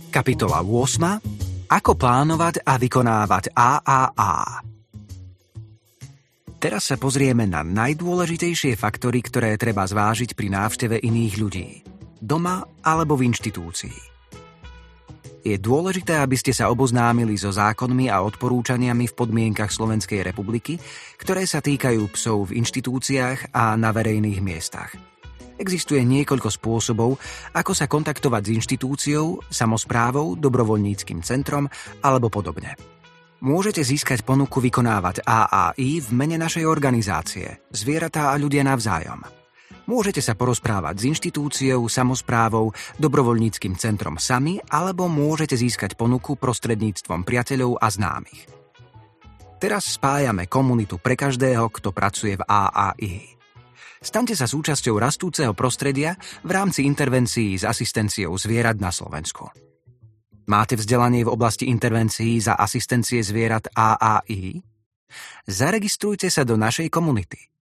Kapitola 8. Ako plánovať a vykonávať AAA. Teraz sa pozrieme na najdôležitejšie faktory, ktoré treba zvážiť pri návšteve iných ľudí, doma alebo v inštitúcii. Je dôležité, aby ste sa oboznámili so zákonmi a odporúčaniami v podmienkach Slovenskej republiky, ktoré sa týkajú psov v inštitúciách a na verejných miestach. Existuje niekoľko spôsobov, ako sa kontaktovať s inštitúciou, samosprávou, dobrovoľníckym centrom alebo podobne. Môžete získať ponuku vykonávať AAI v mene našej organizácie, zvieratá a ľudia navzájom. Môžete sa porozprávať s inštitúciou, samosprávou, dobrovoľníckym centrom sami, alebo môžete získať ponuku prostredníctvom priateľov a známych. Teraz spájame komunitu pre každého, kto pracuje v AAI. Staňte sa súčasťou rastúceho prostredia v rámci intervencií s asistenciou zvierat na Slovensku. Máte vzdelanie v oblasti intervencií za asistencie zvierat AAI? Zaregistrujte sa do našej komunity.